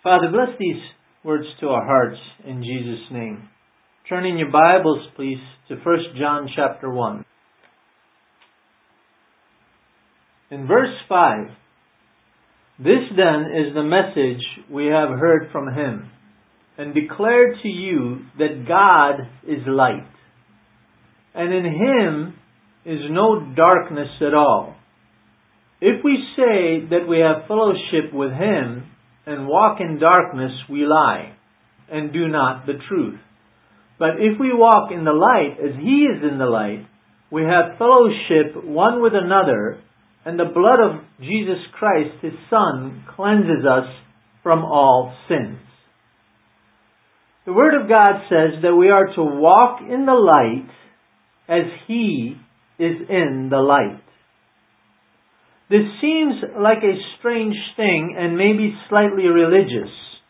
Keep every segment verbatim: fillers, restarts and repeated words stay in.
Father, bless these words to our hearts in Jesus' name. Turn in your Bibles, please, to First John chapter one. In verse five, "This then is the message we have heard from Him, and declared to you that God is light, and in Him is no darkness at all. If we say that we have fellowship with Him and walk in darkness, we lie, and do not the truth. But if we walk in the light as He is in the light, we have fellowship one with another, and the blood of Jesus Christ, His Son, cleanses us from all sins." The Word of God says that we are to walk in the light as He is in the light. This seems like a strange thing and maybe slightly religious.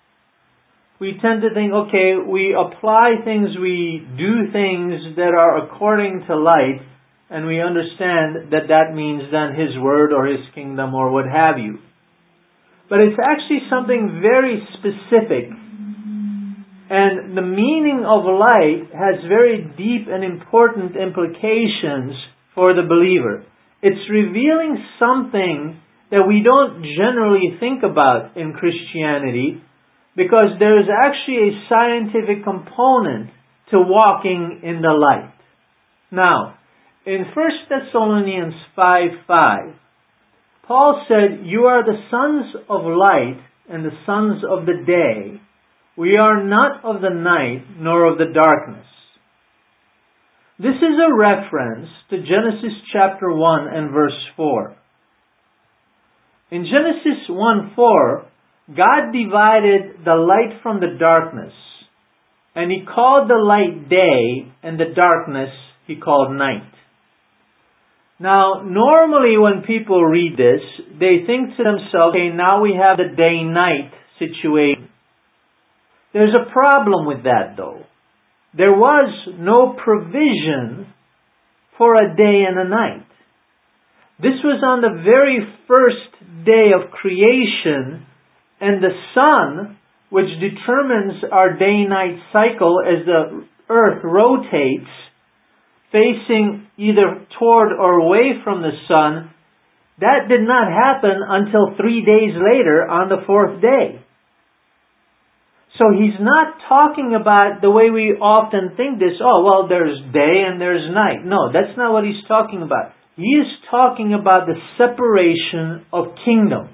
We tend to think, okay, we apply things, we do things that are according to light, and we understand that that means then His Word or His kingdom or what have you. But it's actually something very specific. And the meaning of light has very deep and important implications for the believer. It's revealing something that we don't generally think about in Christianity, because there is actually a scientific component to walking in the light. Now, in First Thessalonians five five, Paul said, "You are the sons of light and the sons of the day. We are not of the night nor of the darkness." This is a reference to Genesis chapter one and verse four. In Genesis one four, God divided the light from the darkness, and He called the light day, and the darkness He called night. Now, normally when people read this, they think to themselves, okay, now we have the day-night situation. There's a problem with that, though. There was no provision for a day and a night. This was on the very first day of creation, and the sun, which determines our day-night cycle as the earth rotates, facing either toward or away from the sun, that did not happen until three days later on the fourth day. So He's not talking about the way we often think this, oh, well, there's day and there's night. No, that's not what He's talking about. He is talking about the separation of kingdoms.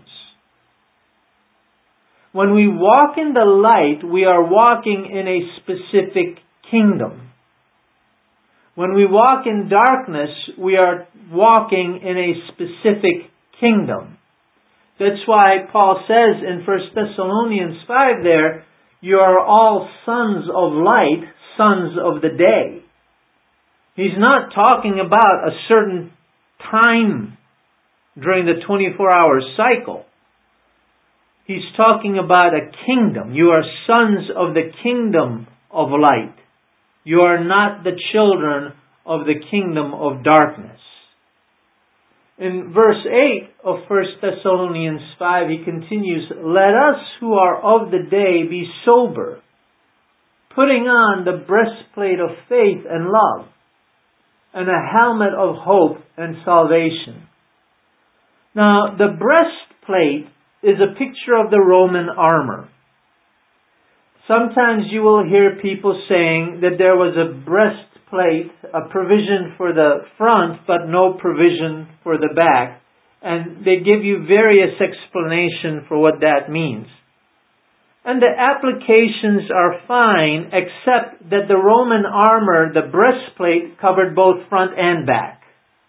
When we walk in the light, we are walking in a specific kingdom. When we walk in darkness, we are walking in a specific kingdom. That's why Paul says in First Thessalonians five there, "You are all sons of light, sons of the day." He's not talking about a certain time during the twenty-four hour cycle. He's talking about a kingdom. You are sons of the kingdom of light. You are not the children of the kingdom of darkness. In verse eight of First Thessalonians five, he continues, "Let us who are of the day be sober, putting on the breastplate of faith and love, and a helmet of hope and salvation." Now, the breastplate is a picture of the Roman armor. Sometimes you will hear people saying that there was a breastplate, a provision for the front, but no provision for the back. And they give you various explanations for what that means. And the applications are fine, except that the Roman armor, the breastplate, covered both front and back.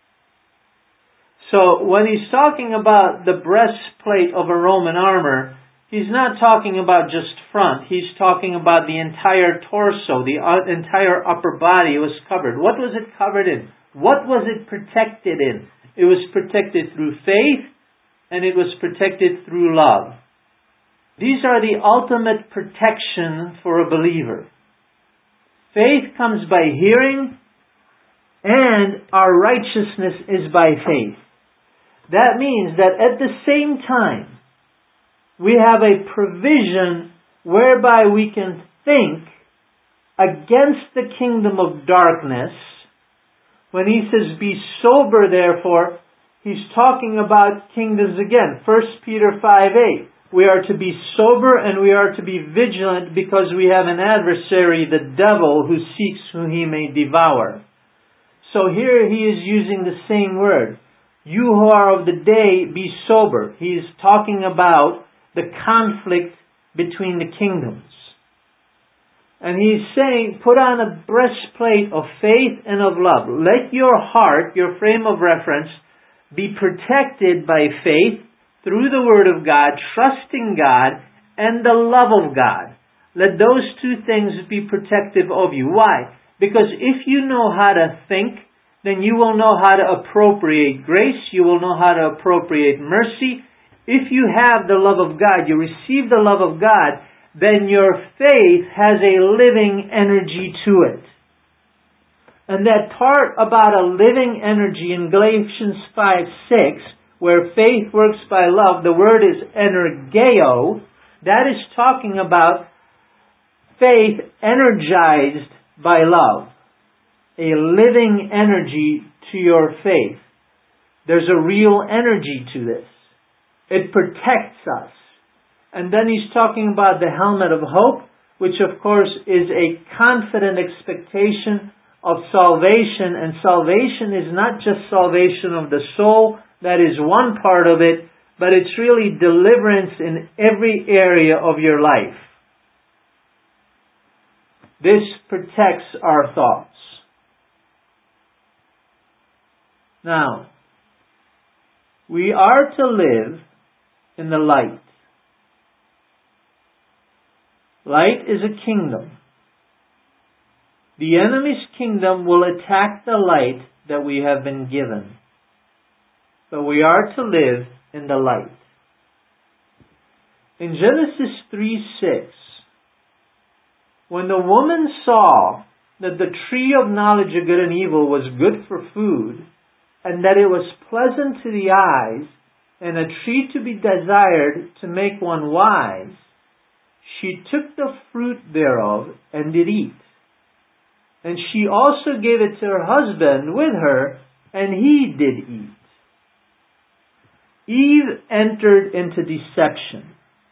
So when he's talking about the breastplate of a Roman armor, he's not talking about just front. He's talking about the entire torso, the entire upper body was covered. What was it covered in? What was it protected in? It was protected through faith, and it was protected through love. These are the ultimate protection for a believer. Faith comes by hearing, and our righteousness is by faith. That means that at the same time we have a provision whereby we can think against the kingdom of darkness. When he says, be sober, therefore, he's talking about kingdoms again. First Peter five eight. We are to be sober and we are to be vigilant because we have an adversary, the devil, who seeks whom he may devour. So here he is using the same word. You who are of the day, be sober. He is talking about the conflict between the kingdoms. And he's saying, put on a breastplate of faith and of love. Let your heart, your frame of reference, be protected by faith through the Word of God, trusting God, and the love of God. Let those two things be protective of you. Why? Because if you know how to think, then you will know how to appropriate grace. You will know how to appropriate mercy. If you have the love of God, you receive the love of God, then your faith has a living energy to it. And that part about a living energy in Galatians five six, where faith works by love, the word is energeo. That is talking about faith energized by love. A living energy to your faith. There's a real energy to this. It protects us. And then he's talking about the helmet of hope, which of course is a confident expectation of salvation. And salvation is not just salvation of the soul, that is one part of it, but it's really deliverance in every area of your life. This protects our thoughts. Now, we are to live in the light. Light is a kingdom. The enemy's kingdom will attack the light that we have been given. But we are to live in the light. In Genesis three six, when the woman saw that the tree of knowledge of good and evil was good for food, and that it was pleasant to the eyes, and a tree to be desired to make one wise, she took the fruit thereof and did eat. And she also gave it to her husband with her, and he did eat. Eve entered into deception.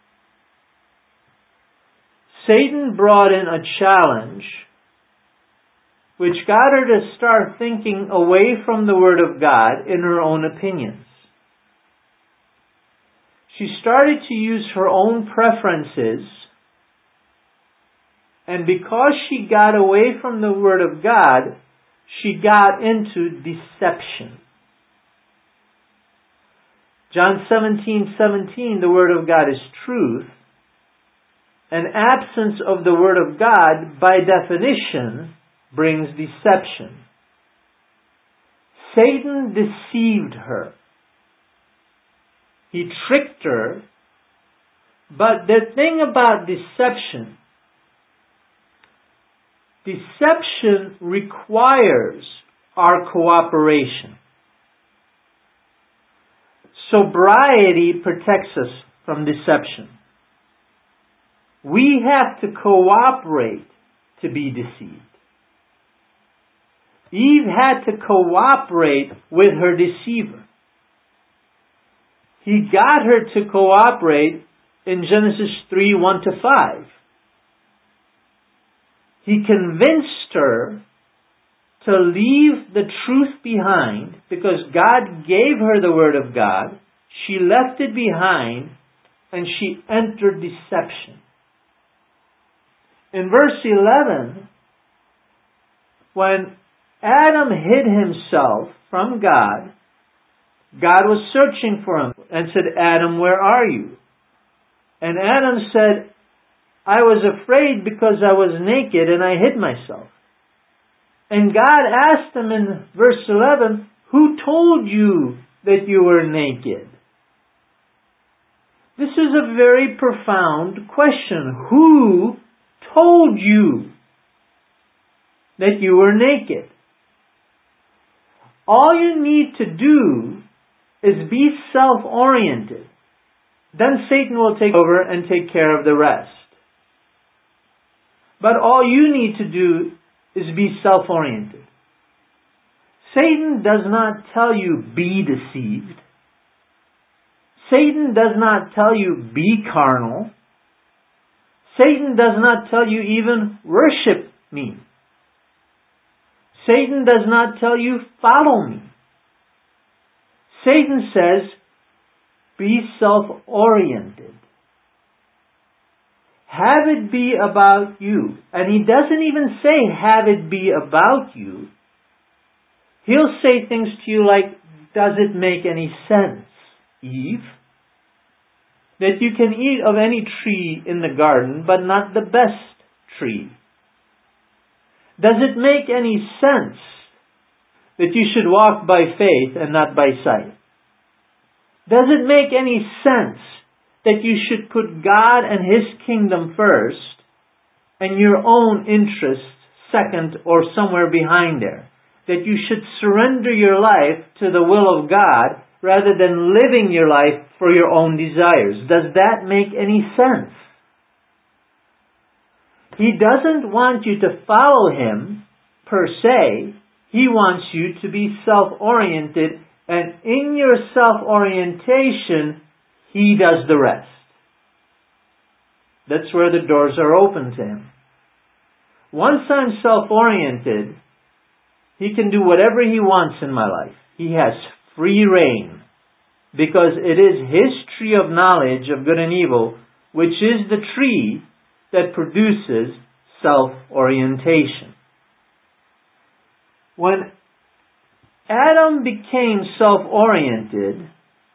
Satan brought in a challenge which got her to start thinking away from the Word of God in her own opinions. She started to use her own preferences, and because she got away from the Word of God, she got into deception. John seventeen seventeen, the Word of God is truth. An absence of the Word of God, by definition, brings deception. Satan deceived her. He tricked her. But the thing about deception, deception requires our cooperation. Sobriety protects us from deception. We have to cooperate to be deceived. Eve had to cooperate with her deceiver. He got her to cooperate in Genesis three one to five. He convinced her to leave the truth behind because God gave her the Word of God. She left it behind and she entered deception. In verse eleven, when Adam hid himself from God, God was searching for him and said, Adam, where are you? And Adam said, I was afraid because I was naked and I hid myself. And God asked him in verse eleven, who told you that you were naked? This is a very profound question. Who told you that you were naked? All you need to do is be self-oriented. then Satan will take over and take care of the rest. But all you need to do is be self-oriented. Satan does not tell you be deceived. Satan does not tell you be carnal. Satan does not tell you even worship me. Satan does not tell you follow me. Satan says be self-oriented. Have it be about you. And he doesn't even say have it be about you. He'll say things to you like, does it make any sense, Eve? That you can eat of any tree in the garden, but not the best tree. Does it make any sense that you should walk by faith and not by sight? Does it make any sense that you should put God and His kingdom first and your own interests second or somewhere behind there? That you should surrender your life to the will of God rather than living your life for your own desires? Does that make any sense? He doesn't want you to follow Him per se. He wants you to be self-oriented, and in your self-orientation, He does the rest. That's where the doors are open to Him. Once I'm self-oriented, He can do whatever He wants in my life. He has free reign, because it is His tree of knowledge of good and evil, which is the tree that produces self-orientation. When Adam became self-oriented,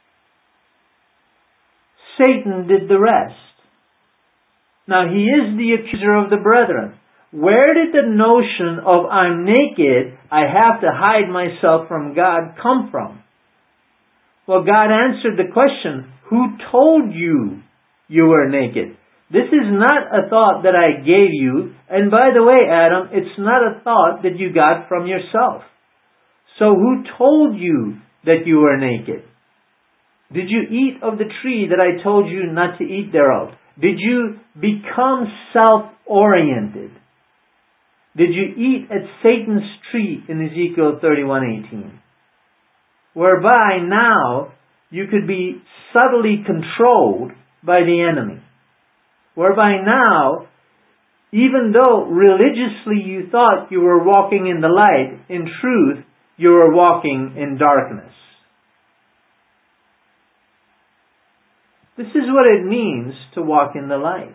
Satan did the rest. Now, he is the accuser of the brethren. Where did the notion of I'm naked, I have to hide myself from God come from? Well, God answered the question, who told you you were naked? This is not a thought that I gave you. And by the way, Adam, it's not a thought that you got from yourself. So who told you that you were naked? Did you eat of the tree that I told you not to eat thereof? Did you become self-oriented? Did you eat at Satan's tree in Ezekiel thirty-one eighteen? Whereby now you could be subtly controlled by the enemy. Whereby now, even though religiously you thought you were walking in the light, in truth you were walking in darkness. This is what it means to walk in the light.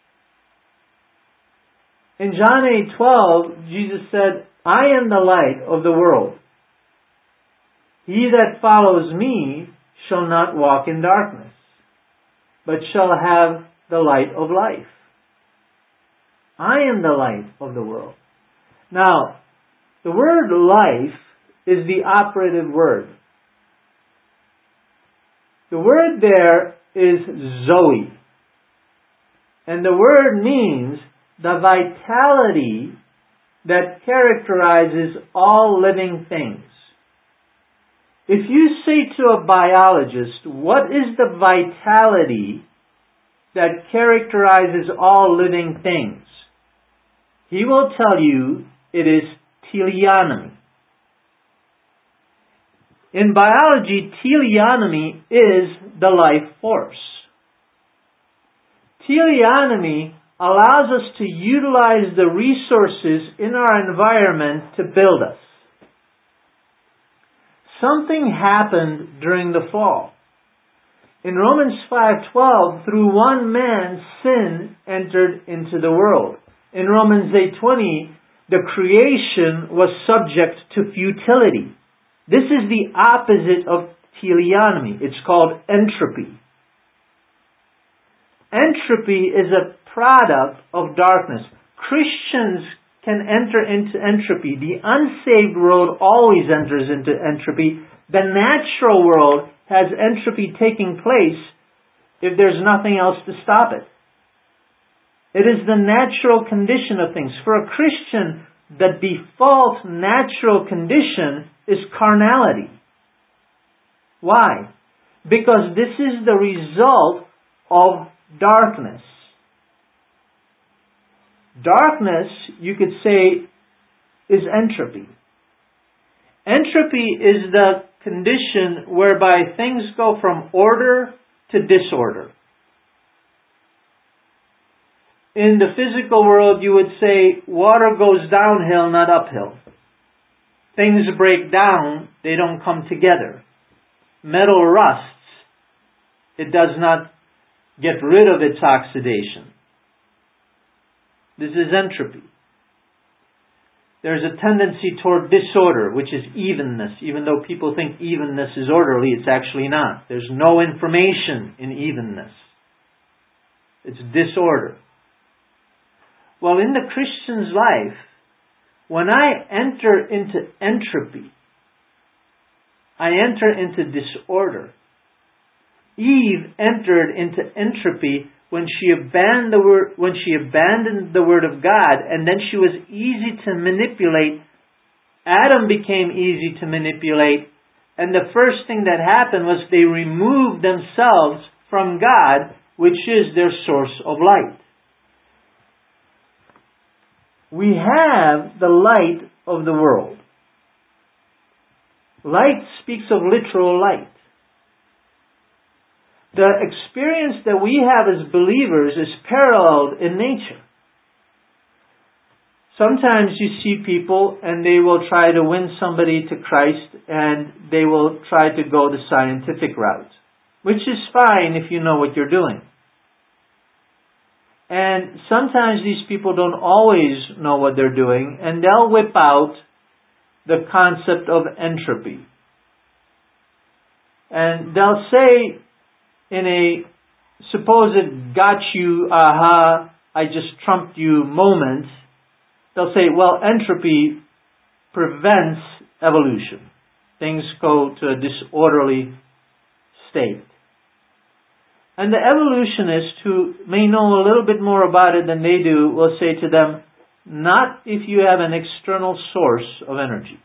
In John eight twelve, Jesus said, I am the light of the world. He that follows me shall not walk in darkness, but shall have the light of life. I am the light of the world. Now, the word life is the operative word. The word there is Zoe. And the word means the vitality that characterizes all living things. If you say to a biologist, what is the vitality that characterizes all living things? He will tell you it is teleonomy. In biology, teleonomy is the life force. Teleonomy allows us to utilize the resources in our environment to build us. Something happened during the fall. In Romans five twelve, through one man sin entered into the world. In Romans eight twenty, the creation was subject to futility. This is the opposite of teleonomy. It's called entropy. Entropy is a product of darkness. Christians can enter into entropy. The unsaved world always enters into entropy. The natural world has entropy taking place if there's nothing else to stop it. It is the natural condition of things. For a Christian, the default natural condition is carnality. Why? Because this is the result of darkness. Darkness, you could say, is entropy. Entropy is the condition whereby things go from order to disorder. In the physical world, you would say water goes downhill, not uphill. Things break down, they don't come together. Metal rusts, it does not get rid of its oxidation. This is entropy. There's a tendency toward disorder, which is evenness. Even though people think evenness is orderly, it's actually not. There's no information in evenness. It's disorder. Well, in the Christian's life, when I enter into entropy, I enter into disorder. Eve entered into entropy when she abandoned the word, when she abandoned the word of God, and then she was easy to manipulate. Adam became easy to manipulate, and the first thing that happened was they removed themselves from God, which is their source of light. We have the light of the world. Light speaks of literal light. The experience that we have as believers is paralleled in nature. Sometimes you see people and they will try to win somebody to Christ and they will try to go the scientific route, which is fine if you know what you're doing. And sometimes these people don't always know what they're doing, and they'll whip out the concept of entropy. And they'll say in a supposed got you, aha, I just trumped you moment, they'll say, well, entropy prevents evolution. Things go to a disorderly state. And the evolutionist, who may know a little bit more about it than they do, will say to them, not if you have an external source of energy.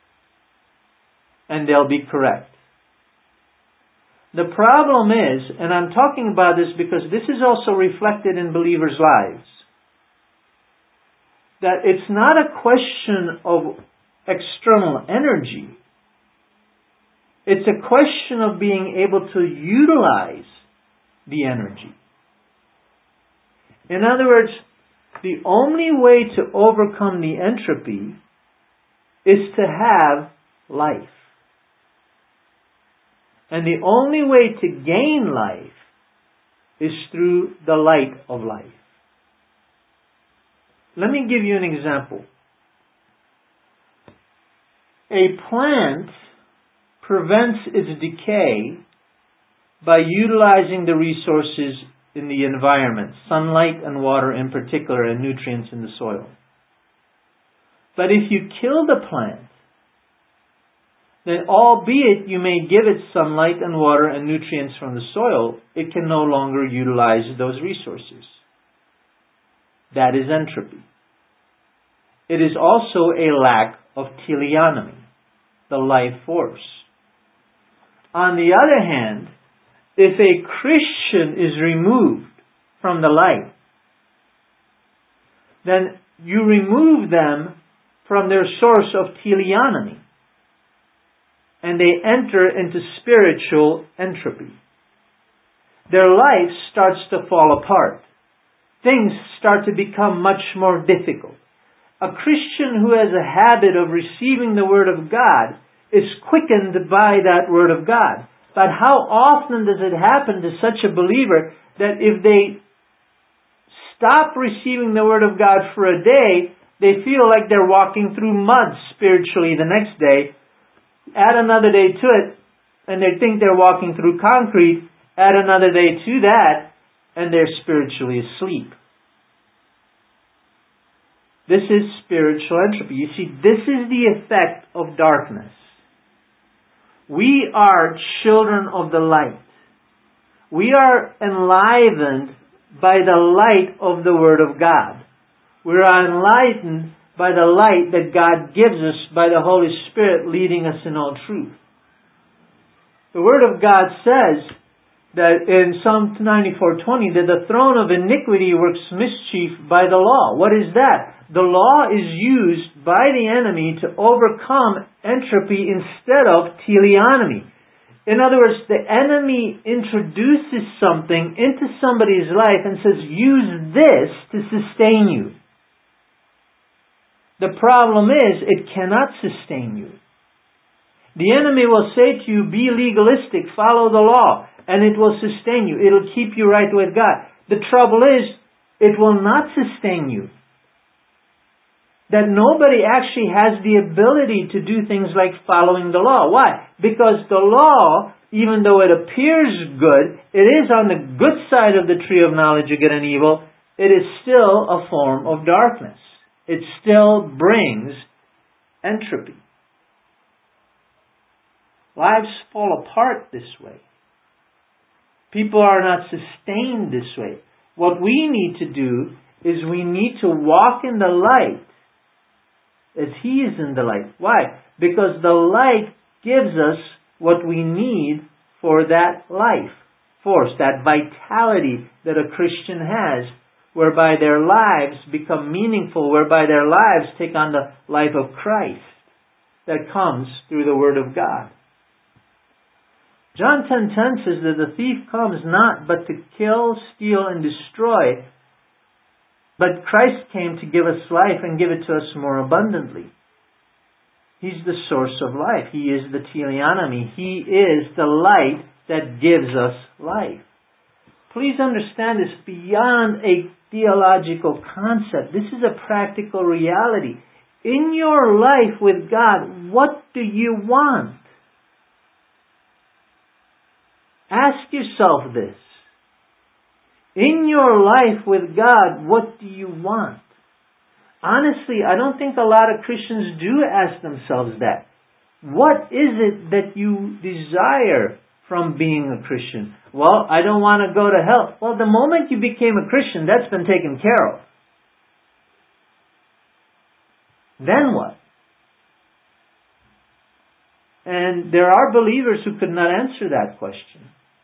And they'll be correct. The problem is, and I'm talking about this because this is also reflected in believers' lives, that it's not a question of external energy. It's a question of being able to utilize the energy. In other words, the only way to overcome the entropy is to have life. And the only way to gain life is through the light of life. Let me give you an example. A plant prevents its decay by utilizing the resources in the environment, sunlight and water in particular, and nutrients in the soil. But if you kill the plant, then albeit you may give it sunlight and water and nutrients from the soil, it can no longer utilize those resources. That is entropy. It is also a lack of teleonomy, the life force. On the other hand, if a Christian is removed from the light, then you remove them from their source of teleonomy, and they enter into spiritual entropy. Their life starts to fall apart. Things start to become much more difficult. A Christian who has a habit of receiving the Word of God is quickened by that Word of God. But how often does it happen to such a believer that if they stop receiving the Word of God for a day, they feel like they're walking through mud spiritually the next day? Add another day to it, and they think they're walking through concrete. Add another day to that, and they're spiritually asleep. This is spiritual entropy. You see, this is the effect of darkness. We are children of the light. We are enlivened by the light of the Word of God. We are enlightened by the light that God gives us by the Holy Spirit leading us in all truth. The Word of God says that in Psalm ninety-four twenty, that the throne of iniquity works mischief by the law. What is that? The law is used by the enemy to overcome entropy instead of teleonomy. In other words, the enemy introduces something into somebody's life and says, use this to sustain you. The problem is, it cannot sustain you. The enemy will say to you, be legalistic, follow the law, and it will sustain you. It'll keep you right with God. The trouble is, it will not sustain you. That nobody actually has the ability to do things like following the law. Why? Because the law, even though it appears good, it is on the good side of the tree of knowledge of good and evil, it is still a form of darkness. It still brings entropy. Lives fall apart this way. People are not sustained this way. What we need to do is we need to walk in the light as He is in the light. Why? Because the light gives us what we need for that life force, that vitality that a Christian has, whereby their lives become meaningful, whereby their lives take on the life of Christ that comes through the Word of God. John ten ten says that the thief comes not but to kill, steal, and destroy. But Christ came to give us life and give it to us more abundantly. He's the source of life. He is the teleonomy. He is the light that gives us life. Please understand this beyond a theological concept. This is a practical reality. In your life with God, what do you want? Ask yourself this. In your life with God, what do you want? Honestly, I don't think a lot of Christians do ask themselves that. What is it that you desire from being a Christian? Well, I don't want to go to hell. Well, the moment you became a Christian, that's been taken care of. Then what? And there are believers who could not answer that question.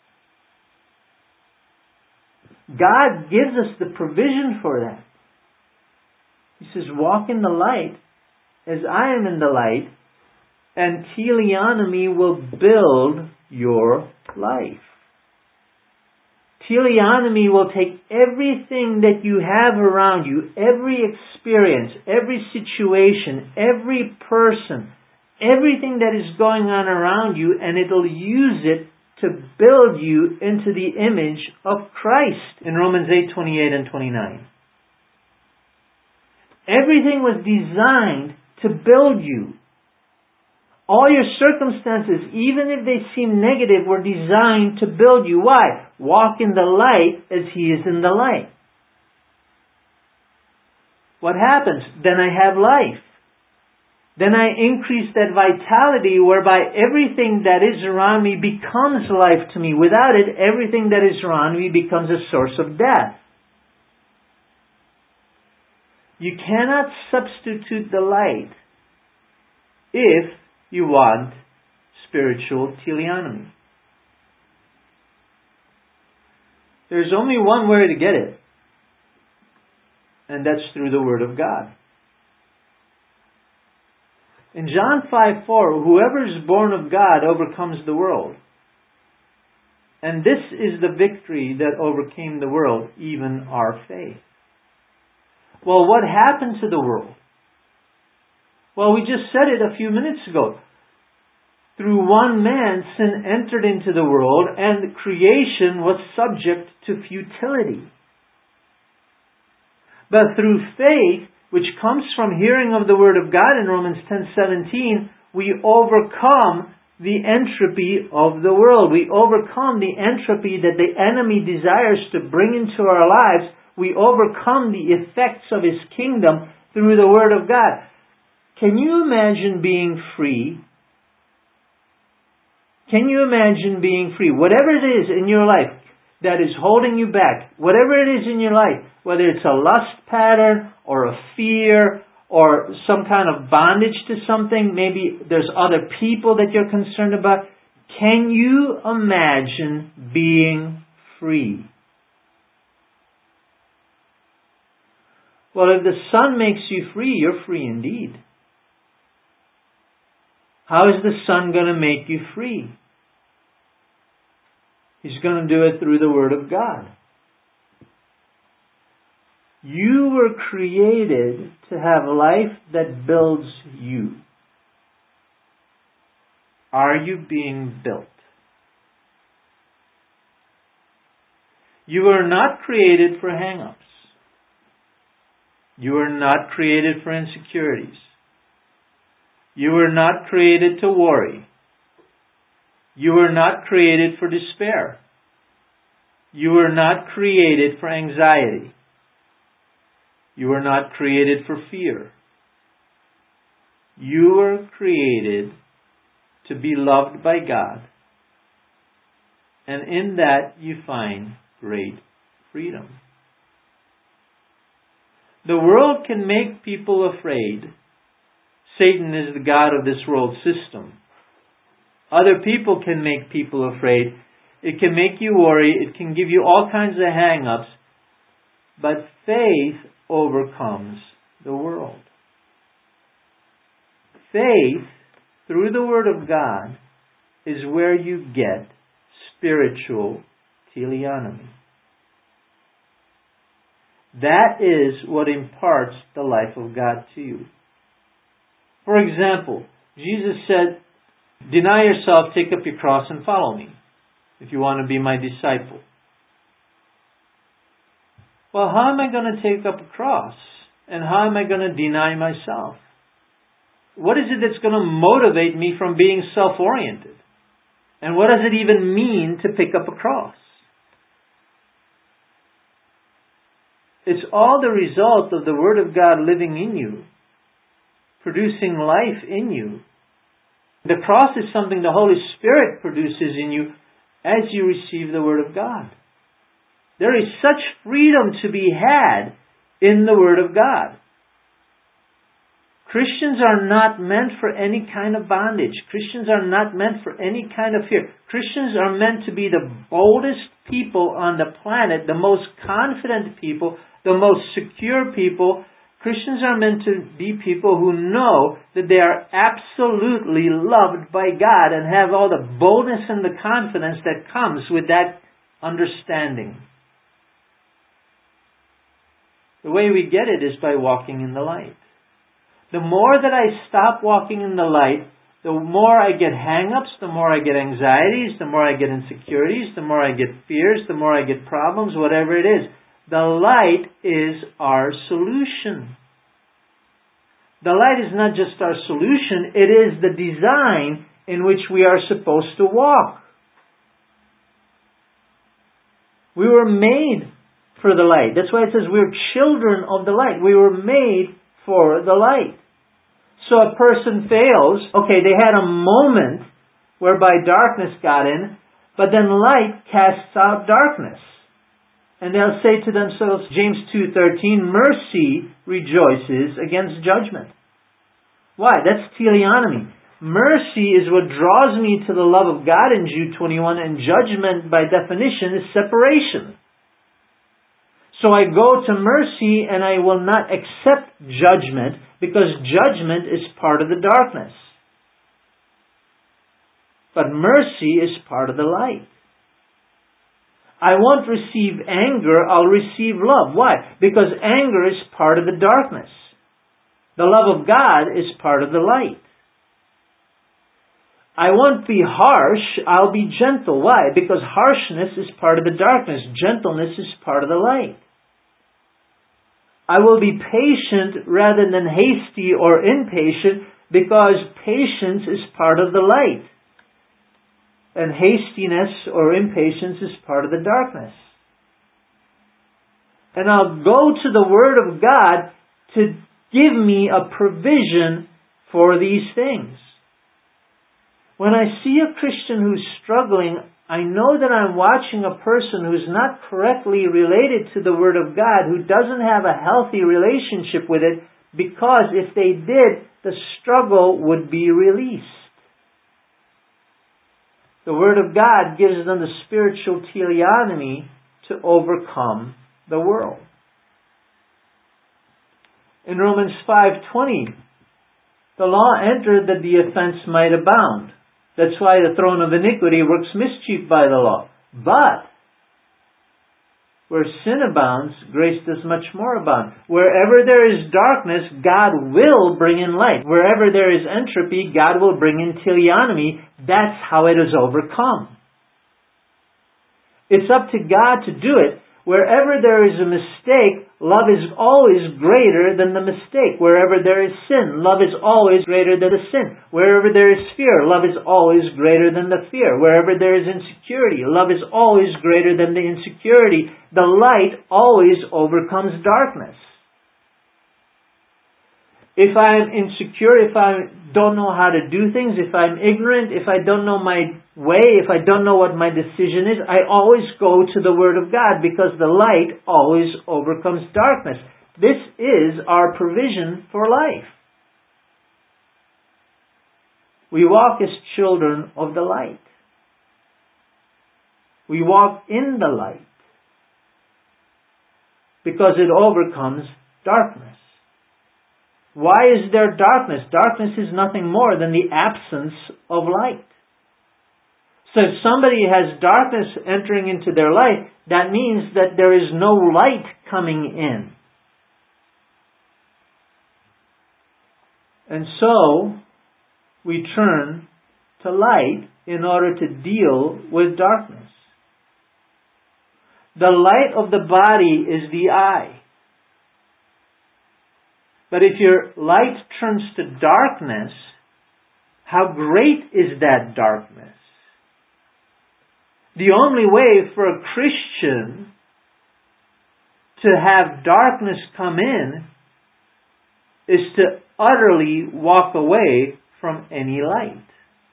God gives us the provision for that. He says, walk in the light as I am in the light, and teleonomy will build your life. Teleonomy will take everything that you have around you, every experience, every situation, every person, everything that is going on around you, and it'll use it to build you into the image of Christ in Romans eight twenty-eight and twenty-nine. Everything was designed to build you. All your circumstances, even if they seem negative, were designed to build you. Why? Walk in the light as He is in the light. What happens? Then I have life. Then I increase that vitality whereby everything that is around me becomes life to me. Without it, everything that is around me becomes a source of death. You cannot substitute the light if you want spiritual teleonomy. There's only one way to get it, and that's through the Word of God. In John five four, whoever is born of God overcomes the world. And this is the victory that overcame the world, even our faith. Well, what happened to the world? Well, we just said it a few minutes ago. Through one man, sin entered into the world, and creation was subject to futility. But through faith, which comes from hearing of the Word of God in Romans ten seventeen, we overcome the entropy of the world. We overcome the entropy that the enemy desires to bring into our lives. We overcome the effects of his kingdom through the Word of God. Can you imagine being free? Can you imagine being free? Whatever it is in your life that is holding you back, whatever it is in your life, whether it's a lust pattern or a fear or some kind of bondage to something, maybe there's other people that you're concerned about. Can you imagine being free? Well, if the Son makes you free, you're free indeed. How is the Son going to make you free? He's going to do it through the Word of God. You were created to have life that builds you. Are you being built? You were not created for hang-ups. You were not created for insecurities. You were not created to worry. You were not created for despair. You were not created for anxiety. You were not created for fear. You were created to be loved by God. And in that you find great freedom. The world can make people afraid. Satan is the god of this world system. Other people can make people afraid. It can make you worry. It can give you all kinds of hang-ups. But faith overcomes the world. Faith, through the Word of God, is where you get spiritual teleonomy. That is what imparts the life of God to you. For example, Jesus said, "Deny yourself, take up your cross and follow me, if you want to be my disciple." Well, how am I going to take up a cross? And how am I going to deny myself? What is it that's going to motivate me from being self-oriented? And what does it even mean to pick up a cross? It's all the result of the Word of God living in you, producing life in you. The cross is something the Holy Spirit produces in you as you receive the Word of God. There is such freedom to be had in the Word of God. Christians are not meant for any kind of bondage. Christians are not meant for any kind of fear. Christians are meant to be the boldest people on the planet, the most confident people, the most secure people. Christians are meant to be people who know that they are absolutely loved by God and have all the boldness and the confidence that comes with that understanding. The way we get it is by walking in the light. The more that I stop walking in the light, the more I get hang-ups, the more I get anxieties, the more I get insecurities, the more I get fears, the more I get problems, whatever it is. The light is our solution. The light is not just our solution, it is the design in which we are supposed to walk. We were made for the light. That's why it says we're children of the light. We were made for the light. So a person fails, okay, they had a moment whereby darkness got in, but then light casts out darkness. And they'll say to themselves, James two thirteen, mercy rejoices against judgment. Why? That's teleonomy. Mercy is what draws me to the love of God in Jude twenty-one, and judgment, by definition, is separation. So I go to mercy and I will not accept judgment, because judgment is part of the darkness. But mercy is part of the light. I won't receive anger, I'll receive love. Why? Because anger is part of the darkness. The love of God is part of the light. I won't be harsh, I'll be gentle. Why? Because harshness is part of the darkness. Gentleness is part of the light. I will be patient rather than hasty or impatient, because patience is part of the light. And hastiness or impatience is part of the darkness. And I'll go to the Word of God to give me a provision for these things. When I see a Christian who's struggling, I know that I'm watching a person who's not correctly related to the Word of God, who doesn't have a healthy relationship with it, because if they did, the struggle would be released. The Word of God gives them the spiritual teleonomy to overcome the world. In Romans five twenty, the law entered that the offense might abound. That's why the throne of iniquity works mischief by the law. But where sin abounds, grace does much more abound. Wherever there is darkness, God will bring in light. Wherever there is entropy, God will bring in teleonomy. That's how it is overcome. It's up to God to do it. Wherever there is a mistake, love is always greater than the mistake. Wherever there is sin, love is always greater than the sin. Wherever there is fear, love is always greater than the fear. Wherever there is insecurity, love is always greater than the insecurity. The light always overcomes darkness. If I'm insecure, if I don't know how to do things, if I'm ignorant, if I don't know my way, if I don't know what my decision is, I always go to the Word of God because the light always overcomes darkness. This is our provision for life. We walk as children of the light. We walk in the light because it overcomes darkness. Why is there darkness? Darkness is nothing more than the absence of light. So if somebody has darkness entering into their life, that means that there is no light coming in. And so, we turn to light in order to deal with darkness. The light of the body is the eye. But if your light turns to darkness, how great is that darkness? The only way for a Christian to have darkness come in is to utterly walk away from any light.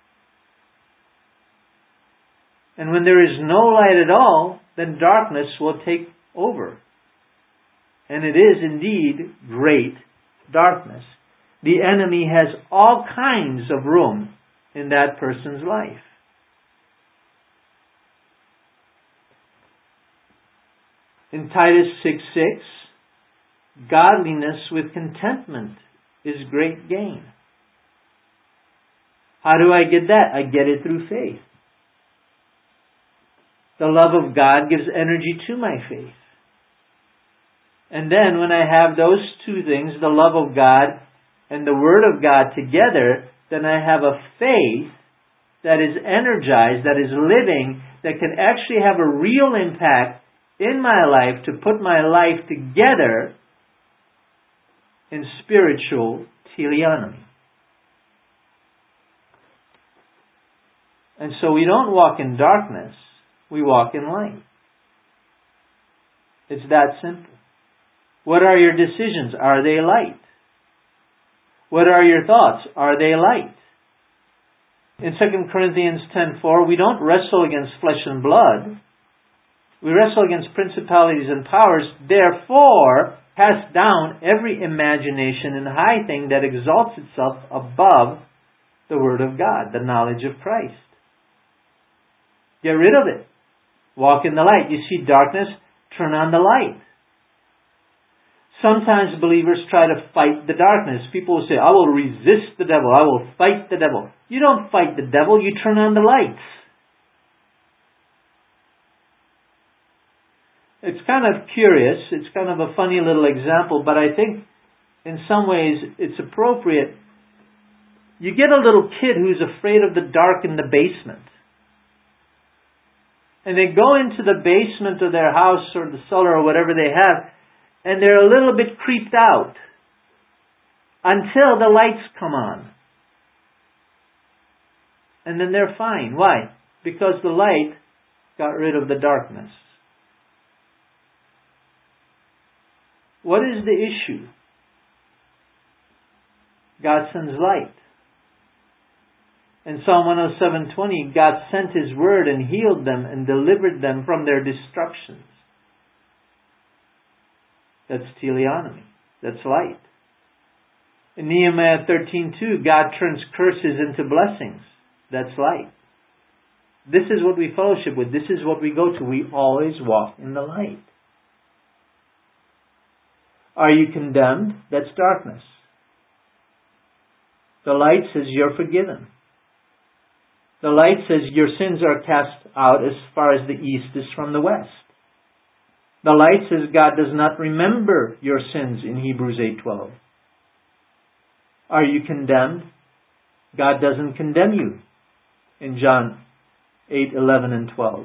And when there is no light at all, then darkness will take over. And it is indeed great darkness. The enemy has all kinds of room in that person's life. In Titus six six, godliness with contentment is great gain. How do I get that? I get it through faith. The love of God gives energy to my faith. And then when I have those two things, the love of God and the Word of God together, then I have a faith that is energized, that is living, that can actually have a real impact in my life to put my life together in spiritual teleonomy. And so we don't walk in darkness, we walk in light. It's that simple. What are your decisions? Are they light? What are your thoughts? Are they light? In Second Corinthians ten four, we don't wrestle against flesh and blood. We wrestle against principalities and powers. Therefore, cast down every imagination and high thing that exalts itself above the Word of God, the knowledge of Christ. Get rid of it. Walk in the light. You see darkness? Turn on the light. Sometimes believers try to fight the darkness. People will say, I will resist the devil. I will fight the devil. You don't fight the devil. You turn on the lights. It's kind of curious. It's kind of a funny little example, but I think in some ways it's appropriate. You get a little kid who's afraid of the dark in the basement. And they go into the basement of their house or the cellar or whatever they have, and they're a little bit creeped out until the lights come on. And then they're fine. Why? Because the light got rid of the darkness. What is the issue? God sends light. In Psalm one oh seven twenty, God sent His word and healed them and delivered them from their destructions. That's teleonomy. That's light. In Nehemiah thirteen two, God turns curses into blessings. That's light. This is what we fellowship with. This is what we go to. We always walk in the light. Are you condemned? That's darkness. The light says you're forgiven. The light says your sins are cast out as far as the east is from the west. The light says God does not remember your sins in Hebrews eight twelve. Are you condemned? God doesn't condemn you in John eight eleven and twelve.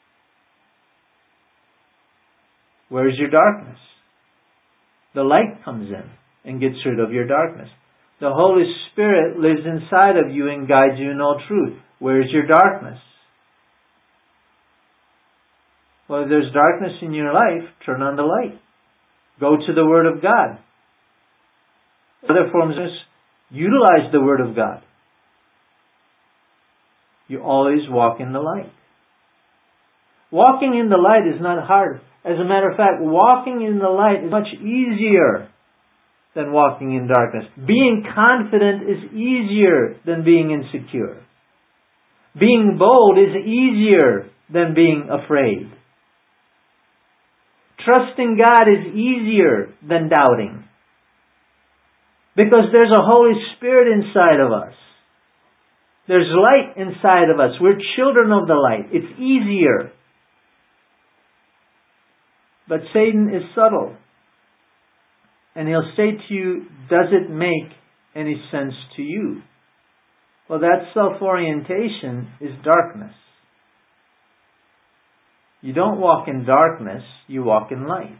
Where's your darkness? The light comes in and gets rid of your darkness. The Holy Spirit lives inside of you and guides you in all truth. Where's your darkness? Well, if there's darkness in your life, turn on the light. Go to the Word of God. Other forms of utilize the Word of God. You always walk in the light. Walking in the light is not hard. As a matter of fact, walking in the light is much easier than walking in darkness. Being confident is easier than being insecure. Being bold is easier than being afraid. Trusting God is easier than doubting. Because there's a Holy Spirit inside of us. There's light inside of us. We're children of the light. It's easier. But Satan is subtle. And he'll say to you, does it make any sense to you? Well, that self-orientation is darkness. You don't walk in darkness, you walk in light.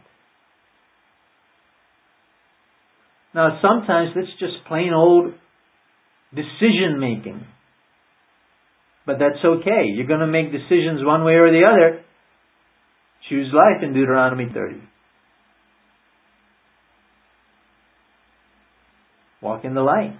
Now, sometimes it's just plain old decision making. But that's okay. You're going to make decisions one way or the other. Choose life in Deuteronomy thirty. Walk in the light.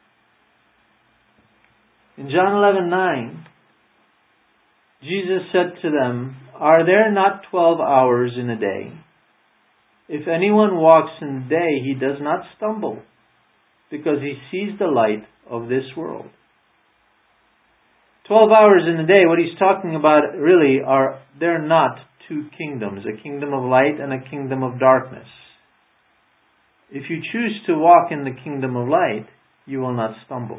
In John eleven nine, Jesus said to them, are there not twelve hours in a day? If anyone walks in the day, he does not stumble, because he sees the light of this world. Twelve hours in a day, what he's talking about really are, they're not two kingdoms, a kingdom of light and a kingdom of darkness. If you choose to walk in the kingdom of light, you will not stumble.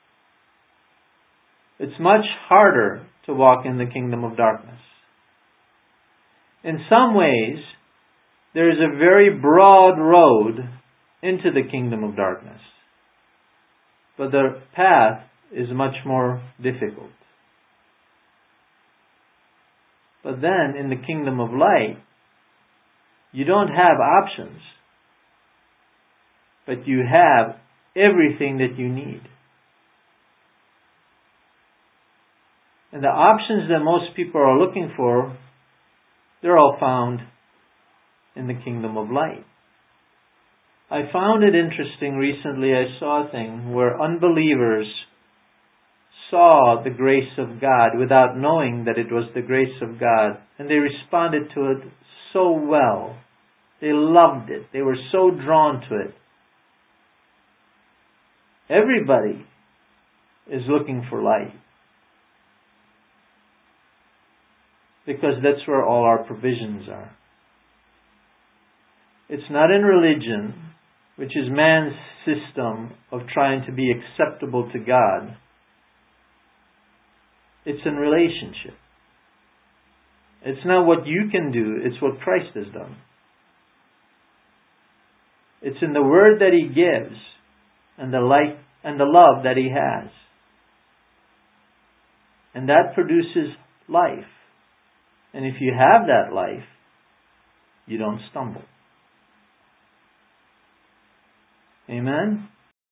It's much harder to walk in the kingdom of darkness. In some ways, there is a very broad road into the kingdom of darkness. But the path is much more difficult. But then, in the kingdom of light, you don't have options. But you have everything that you need. And the options that most people are looking for, they're all found in the kingdom of light. I found it interesting recently. I saw a thing where unbelievers saw the grace of God without knowing that it was the grace of God. And they responded to it so well. They loved it. They were so drawn to it. Everybody is looking for light. Because that's where all our provisions are. It's not in religion, which is man's system of trying to be acceptable to God. It's in relationship. It's not what you can do, it's what Christ has done. It's in the word that He gives and the light and the love that He has. And that produces life. And if you have that life, you don't stumble. Amen?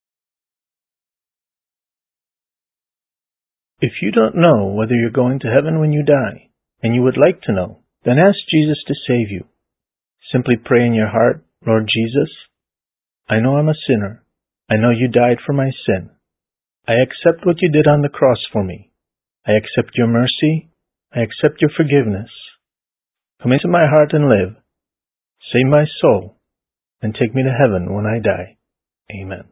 If you don't know whether you're going to heaven when you die, and you would like to know, then ask Jesus to save you. Simply pray in your heart, Lord Jesus, I know I'm a sinner. I know you died for my sin. I accept what you did on the cross for me. I accept your mercy. I accept your forgiveness. Come into my heart and live. Save my soul, and take me to heaven when I die. Amen.